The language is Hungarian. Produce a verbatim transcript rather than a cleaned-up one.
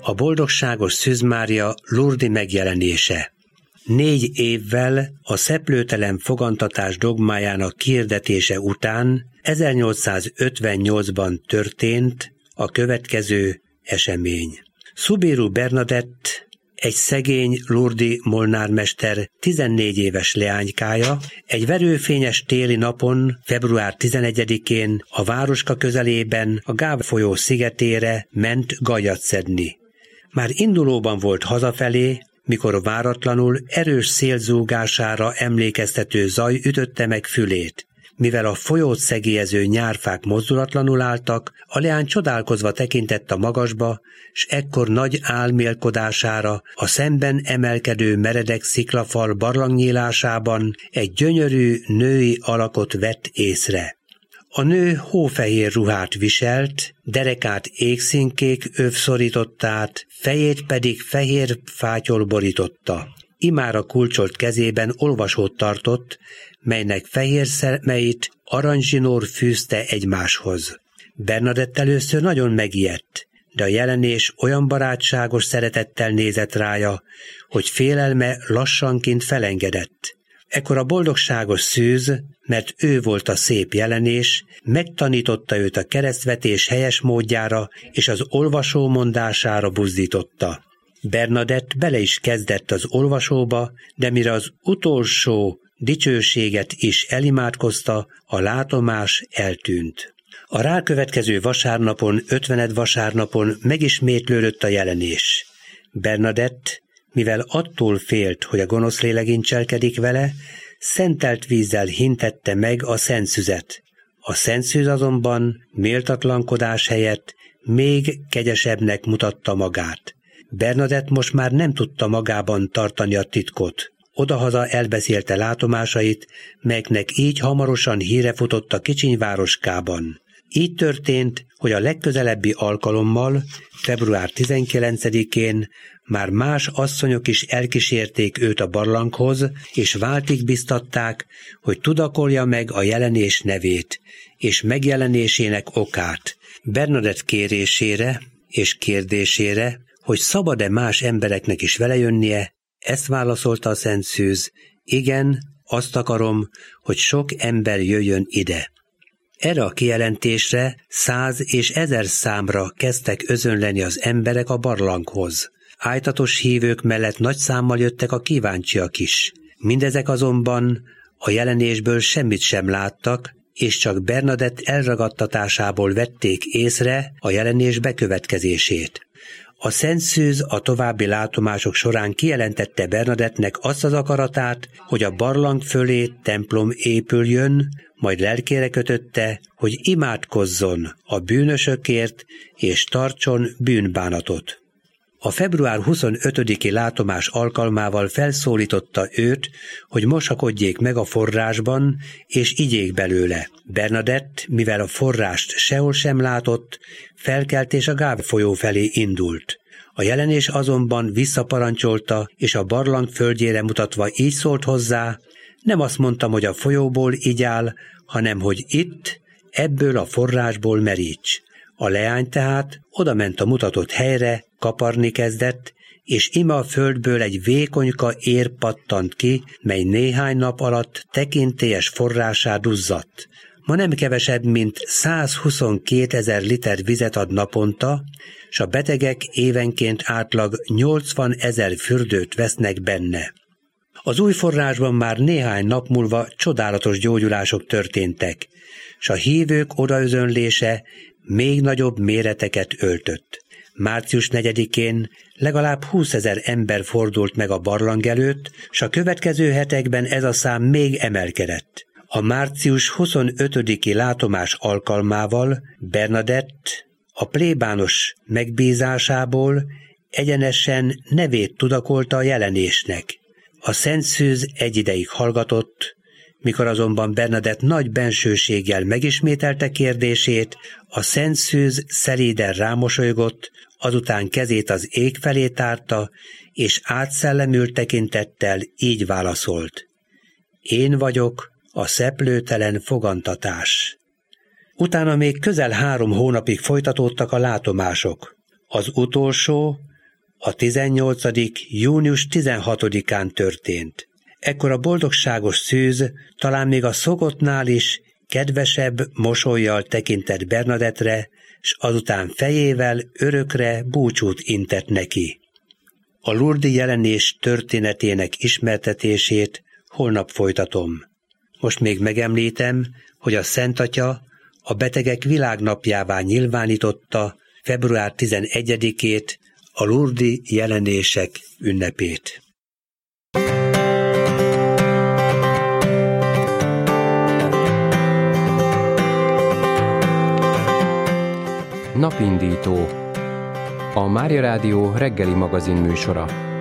A boldogságos Szűz Mária Lourdes-i megjelenése. Négy évvel a szeplőtelen fogantatás dogmájának kiirdetése után ezernyolcszázötvennyolcban történt a következő esemény. Subiru Bernadett, egy szegény Lourdes-i molnármester tizennégy éves leánykája egy verőfényes téli napon, február tizenegyedikén a városka közelében a Gave folyó szigetére ment gajat szedni. Már indulóban volt hazafelé, mikor váratlanul erős szél zúgására emlékeztető zaj ütötte meg fülét. Mivel a folyót szegélyező nyárfák mozdulatlanul álltak, a leány csodálkozva tekintett a magasba, s ekkor nagy álmélkodására a szemben emelkedő meredek sziklafal barlangnyílásában egy gyönyörű női alakot vett észre. A nő hófehér ruhát viselt, derekát égszínkék öv szorította át, fejét pedig fehér fátyol borította. Imára kulcsolt kezében olvasót tartott, melynek fehér szemeit aranyzsinór fűzte egymáshoz. Bernadett először nagyon megijedt, de a jelenés olyan barátságos szeretettel nézett rája, hogy félelme lassanként felengedett. Ekkor a boldogságos Szűz, mert ő volt a szép jelenés, megtanította őt a keresztvetés helyes módjára és az olvasó mondására buzdította. Bernadett bele is kezdett az olvasóba, de mire az utolsó dicsőséget is elimádkozta, a látomás eltűnt. A rákövetkező vasárnapon, ötvened vasárnapon megismétlődött a jelenés. Bernadett, mivel attól félt, hogy a gonosz lélek incselkedik vele, szentelt vízzel hintette meg a szentszüzet. A szentszűz azonban méltatlankodás helyett még kegyesebbnek mutatta magát. Bernadett most már nem tudta magában tartani a titkot. Odahaza elbeszélte látomásait, melyeknek így hamarosan híre futott a kicsiny városkában. Így történt, hogy a legközelebbi alkalommal, február tizenkilencedikén már más asszonyok is elkísérték őt a barlanghoz, és váltig biztatták, hogy tudakolja meg a jelenés nevét, és megjelenésének okát. Bernadett kérésére és kérdésére, hogy szabad-e más embereknek is vele jönnie, ezt válaszolta a Szent Szűz: igen, azt akarom, hogy sok ember jöjjön ide. Erre a kijelentésre száz és ezer számra kezdtek özönleni az emberek a barlanghoz. Ájtatos hívők mellett nagy számmal jöttek a kíváncsiak is. Mindezek azonban a jelenésből semmit sem láttak, és csak Bernadett elragadtatásából vették észre a jelenés bekövetkezését. A Szent Szűz a további látomások során kijelentette Bernadettnek azt az akaratát, hogy a barlang fölé templom épüljön, majd lelkére kötötte, hogy imádkozzon a bűnösökért és tartson bűnbánatot. A február huszonötödiki látomás alkalmával felszólította őt, hogy mosakodjék meg a forrásban, és igyék belőle. Bernadett, mivel a forrást sehol sem látott, felkelt és a Gave folyó felé indult. A jelenés azonban visszaparancsolta, és a barlang földjére mutatva így szólt hozzá: nem azt mondtam, hogy a folyóból igyál, hanem hogy itt, ebből a forrásból meríts. A leány tehát odament a mutatott helyre, kaparni kezdett, és ime a földből egy vékonyka ér pattant ki, mely néhány nap alatt tekintélyes forrásá duzzadt. Ma nem kevesebb, mint százhuszonkétezer liter vizet ad naponta, s a betegek évenként átlag nyolcvanezer fürdőt vesznek benne. Az új forrásban már néhány nap múlva csodálatos gyógyulások történtek, s a hívők odaözönlése még nagyobb méreteket öltött. Március negyedikén legalább húszezer ember fordult meg a barlang előtt, s a következő hetekben ez a szám még emelkedett. A március huszonötödiki látomás alkalmával Bernadett a plébános megbízásából egyenesen nevét tudakolta a jelenésnek. A Szent Szűz egy ideig hallgatott, mikor azonban Bernadett nagy bensőséggel megismételte kérdését, a Szent Szűz szelíden rámosolygott, azután kezét az ég felé tárta, és átszellemült tekintettel így válaszolt: én vagyok a szeplőtelen fogantatás. Utána még közel három hónapig folytatódtak a látomások. Az utolsó, A tizennyolcadik június tizenhatodikán történt. Ekkor a boldogságos szűz talán még a szokottnál is kedvesebb mosollyal tekintett Bernadettre, s azután fejével örökre búcsút intett neki. A Lourdes jelenés történetének ismertetését holnap folytatom. Most még megemlítem, hogy a Szent Atya a betegek világnapjává nyilvánította február tizenegyedikét, a Lourdes jelenések ünnepét. Napindító. A Mária Rádió reggeli magazin műsora.